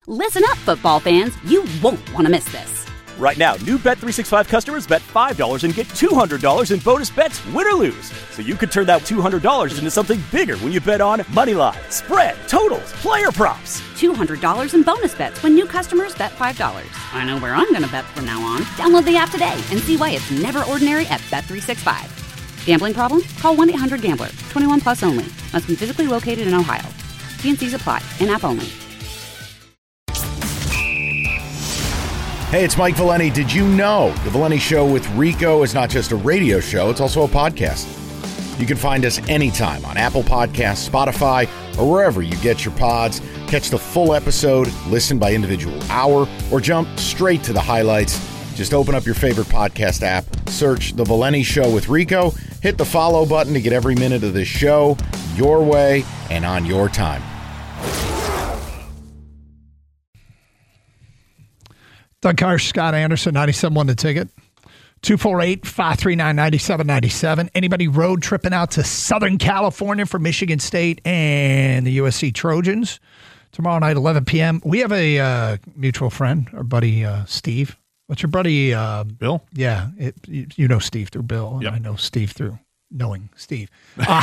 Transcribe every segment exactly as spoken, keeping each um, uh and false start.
Listen up, football fans. You won't want to miss this. Right now, new Bet three sixty-five customers bet five dollars and get two hundred dollars in bonus bets, win or lose. So you could turn that two hundred dollars into something bigger when you bet on money line, spread, totals, player props. two hundred dollars in bonus bets when new customers bet five dollars. I know where I'm going to bet from now on. Download the app today and see why it's never ordinary at Bet three sixty-five. Gambling problem? Call one eight hundred gambler. twenty-one plus only. Must be physically located in Ohio. T and C's apply. In-app only. Hey, it's Mike Valeni. Did you know The Valeni Show with Rico is not just a radio show, it's also a podcast. You can find us anytime on Apple Podcasts, Spotify, or wherever you get your pods. Catch the full episode, listen by individual hour, or jump straight to the highlights. Just open up your favorite podcast app, search The Valeni Show with Rico, hit the follow button to get every minute of this show your way and on your time. Doug Karsch, Scott Anderson, ninety-seven point one The Ticket. two four eight, five three nine, nine seven nine seven. Anybody road tripping out to Southern California for Michigan State and the U S C Trojans tomorrow night, eleven p.m.? We have a uh, mutual friend, our buddy uh, Steve. What's your buddy? Uh, Bill? Yeah. It, you, you know Steve through Bill. And yep. I know Steve through knowing Steve. Uh,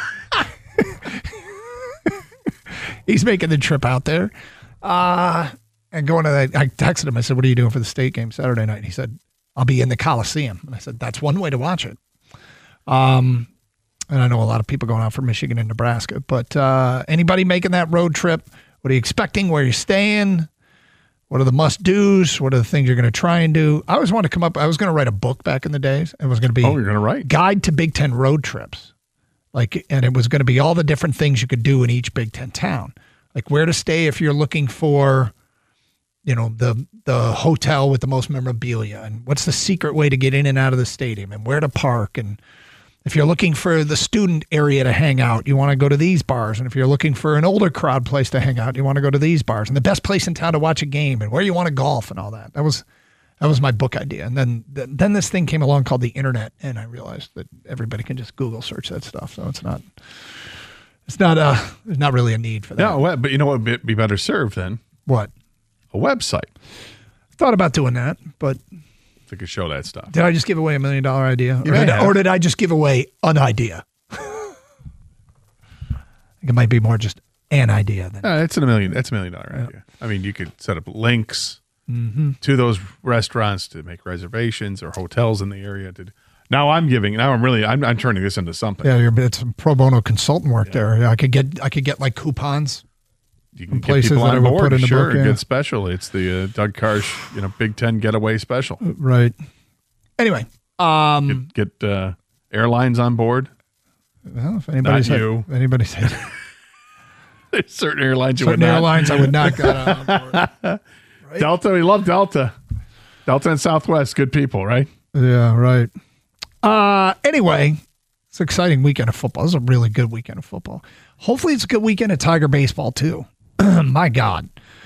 he's making the trip out there. Uh And going to that, I texted him. I said, what are you doing for the state game Saturday night? And he said, I'll be in the Coliseum. And I said, that's one way to watch it. Um, and I know a lot of people going out for Michigan and Nebraska. But uh, anybody making that road trip, what are you expecting? Where are you staying? What are the must-dos? What are the things you're going to try and do? I always wanted to come up. I was going to write a book back in the days. It was going to be oh, you're going to write Guide to Big Ten Road Trips. Like, and it was going to be all the different things you could do in each Big Ten town. Like where to stay if you're looking for, you know, the the hotel with the most memorabilia, and what's the secret way to get in and out of the stadium, and where to park. And if you're looking for the student area to hang out, you want to go to these bars. And if you're looking for an older crowd place to hang out, you want to go to these bars. And the best place in town to watch a game, and where you want to golf, and all that. That was that was my book idea. And then then this thing came along called the internet, and I realized that everybody can just Google search that stuff. So it's not it's not uh there's not really a need for that. No, but you know what would be better served then? What? A website. Thought about doing that, but they could show that stuff. Did I just give away a million dollar idea? You Or may did, have. or did I just give away an idea? I think it might be more just an idea than Uh, it's a million. That's a million dollar Yeah. idea. I mean, you could set up links mm-hmm. to those restaurants to make reservations or hotels in the area. To now, I'm giving. Now, I'm really. I'm, I'm turning this into something. Yeah, you're, it's some pro bono consultant work there. Yeah, I could get I could get like coupons. You can get places people that I on would board. put in the Sure, book, yeah. good special. It's the uh, Doug Karsch, you know, Big Ten getaway special. Right. Anyway, um, Get, get uh, airlines on board. well, if anybody's Not had, you. if anybody's had There's certain airlines you certain would not. airlines, I would not get on board. Delta, we love Delta. Delta and Southwest, good people, right? Yeah, right. Uh, anyway, it's an exciting weekend of football. This is a really good weekend of football. Hopefully, it's a good weekend of Tiger baseball too. My God,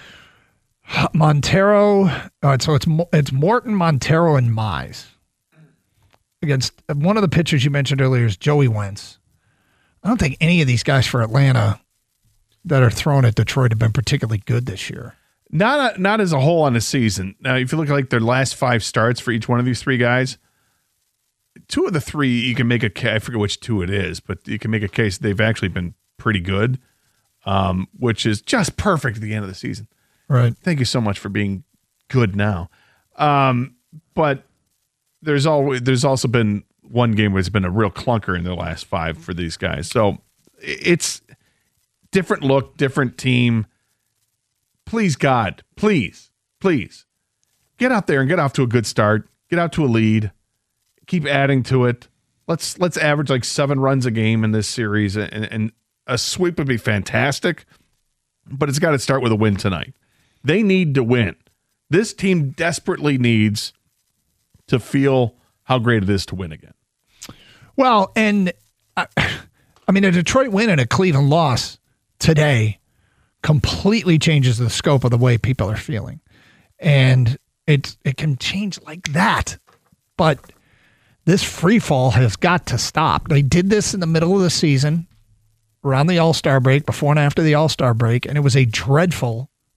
Montero. All right, so it's it's Morton, Montero, and Mize against one of the pitchers you mentioned earlier is Joey Wentz. I don't think any of these guys for Atlanta that are thrown at Detroit have been particularly good this year. Not a, not as a whole on the season. Now, if you look at like their last five starts for each one of these three guys, two of the three you can make a case. I forget which two it is, but you can make a case they've actually been pretty good, um, which is just perfect at the end of the season. Right. Thank you so much for being good now. Um, but there's always there's also been one game where it's been a real clunker in the last five for these guys. So it's different look, different team. Please, God, please, please get out there and get off to a good start. Get out to a lead. Keep adding to it. Let's let's average like seven runs a game in this series, and, and a sweep would be fantastic. But it's got to start with a win tonight. They need to win. This team desperately needs to feel how great it is to win again. Well, and I, I mean, a Detroit win and a Cleveland loss today completely changes the scope of the way people are feeling. And it, it can change like that. But this free fall has got to stop. They did this in the middle of the season, around the All-Star break, before and after the All-Star break, and it was a dreadful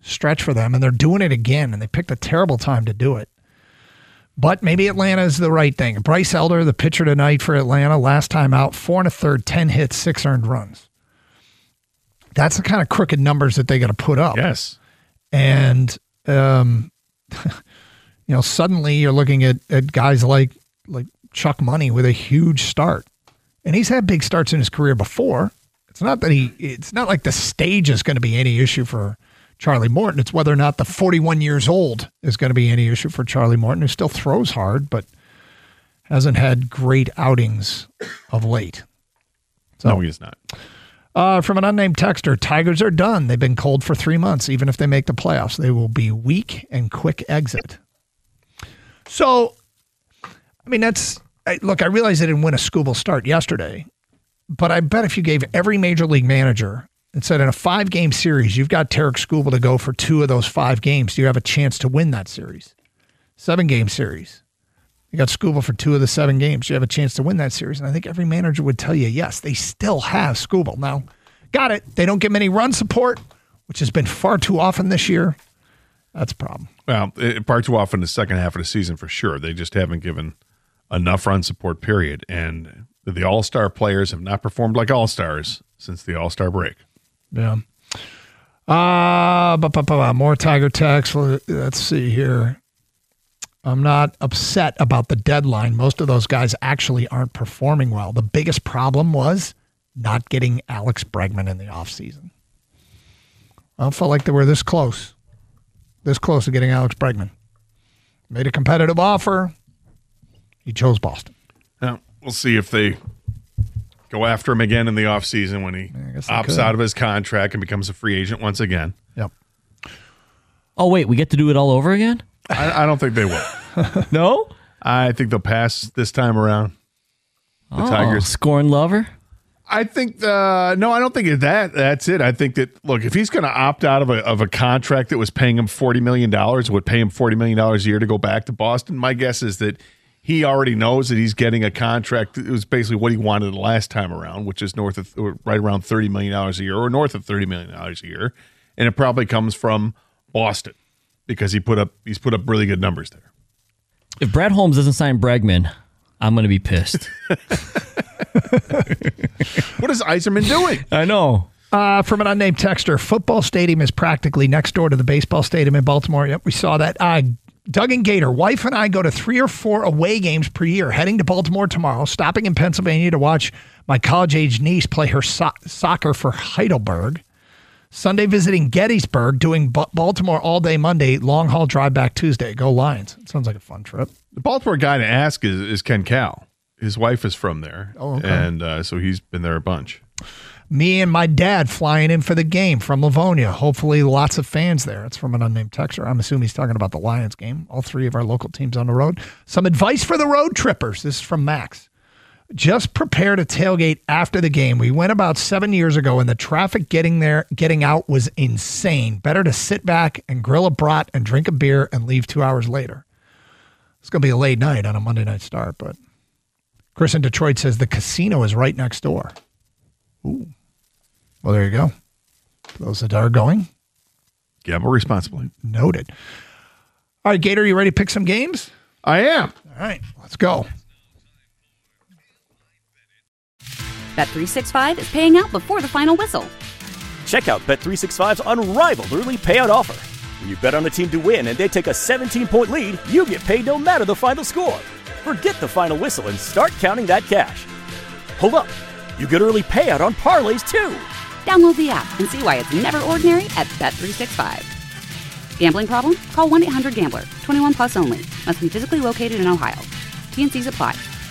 stretch for them, and they're doing it again, and they picked a terrible time to do it. But maybe Atlanta is the right thing. Bryce Elder, the pitcher tonight for Atlanta, last time out, four and a third, ten hits, six earned runs. That's the kind of crooked numbers that they got to put up. Yes. And, um, you know, suddenly you're looking at, at guys like like Chuck Money with a huge start. And he's had big starts in his career before. It's not that he, it's not like the stage is going to be any issue for Charlie Morton. It's whether or not the forty-one years old is going to be any issue for Charlie Morton, who still throws hard, but hasn't had great outings of late. So, no, he's not. Uh, from an unnamed texter, Tigers are done. They've been cold for three months. Even if they make the playoffs, they will be weak and quick exit. So, I mean, that's, I, look, I realize they didn't win a Scooble start yesterday, but I bet if you gave every major league manager and said in a five-game series, you've got Tarek Skubal to go for two of those five games, do you have a chance to win that series? Seven-game series. You got Skubal for two of the seven games. You have a chance to win that series. And I think every manager would tell you, yes, they still have Skubal. Now, got it. They don't get many run support, which has been far too often this year. That's a problem. Well, it, far too often the second half of the season for sure. They just haven't given enough run support, period. And the all-star players have not performed like all-stars since the all-star break. Yeah. Uh, bu- bu- bu- more Tiger text. Let's see here. I'm not upset about the deadline. Most of those guys actually aren't performing well. The biggest problem was not getting Alex Bregman in the offseason. I felt like they were this close. This close to getting Alex Bregman. Made a competitive offer. He chose Boston. Now, we'll see if they go after him again in the offseason when he opts could. out of his contract and becomes a free agent once again. Yep. Oh, wait, we get to do it all over again? I, I don't think they will. No? I think they'll pass this time around. The oh, Tigers. Scorn lover? I think, uh, no, I don't think it, that that's it. I think that, look, if he's going to opt out of a, of a contract that was paying him forty million dollars, would pay him forty million dollars a year to go back to Boston, my guess is that he already knows that he's getting a contract. It was basically what he wanted the last time around, which is north of, or right around thirty million dollars a year or north of thirty million dollars a year. And it probably comes from Boston because he put up, he's put up really good numbers there. If Brad Holmes doesn't sign Bregman, I'm going to be pissed. What is Yzerman doing? I know. Uh, from an unnamed texter, football stadium is practically next door to the baseball stadium in Baltimore. Yep, we saw that. Uh, Doug and Gator, wife and I go to three or four away games per year, heading to Baltimore tomorrow, stopping in Pennsylvania to watch my college-age niece play her so- soccer for Heidelberg. Sunday visiting Gettysburg, doing B- Baltimore all day Monday, long haul drive back Tuesday. Go Lions. It sounds like a fun trip. The Baltimore guy to ask is, is Ken Cal. His wife is from there. Oh, okay. And uh, so he's been there a bunch. Me and my dad flying in for the game from Livonia. Hopefully lots of fans there. It's from an unnamed texter. I'm assuming he's talking about the Lions game. All three of our local teams on the road. Some advice for the road trippers. This is from Max. Just prepare to tailgate after the game. We went about seven years ago and the traffic getting there, getting out was insane. Better to sit back and grill a brat and drink a beer and leave two hours later. It's going to be a late night on a Monday night start, but Chris in Detroit says the casino is right next door. Ooh. Well, there you go. For those that are going. Gamble responsibly. Noted. All right, Gator, you ready to pick some games? I am. All right, let's go. Bet three sixty-five is paying out before the final whistle. Check out Bet three sixty-five's unrivaled early payout offer. When you bet on a team to win and they take a seventeen-point lead, you get paid no matter the final score. Forget the final whistle and start counting that cash. Hold up. You get early payout on parlays, too. Download the app and see why it's never ordinary at Bet three sixty-five. Gambling problem? Call one eight hundred gambler. twenty-one plus only. Must be physically located in Ohio. T and C's apply.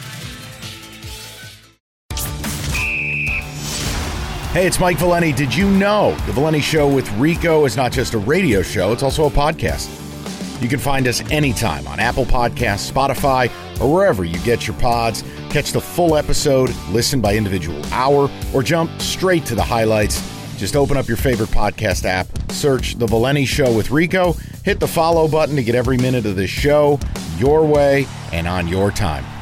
Hey, it's Mike Valeni. Did you know The Valeni Show with Rico is not just a radio show, it's also a podcast. You can find us anytime on Apple Podcasts, Spotify, or wherever you get your pods. Catch the full episode, listen by individual hour, or jump straight to the highlights. Just open up your favorite podcast app, search The Valeni Show with Rico, hit the follow button to get every minute of this show your way and on your time.